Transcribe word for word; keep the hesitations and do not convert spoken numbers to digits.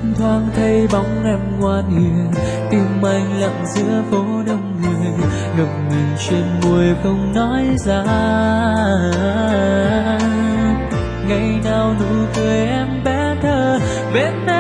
thoáng thấy bóng em ngoan hiền, tim anh lặng giữa phố đông người, ngậm ngùi trên môi không nói ra. Ngày nào nụ cười em bé thơ bên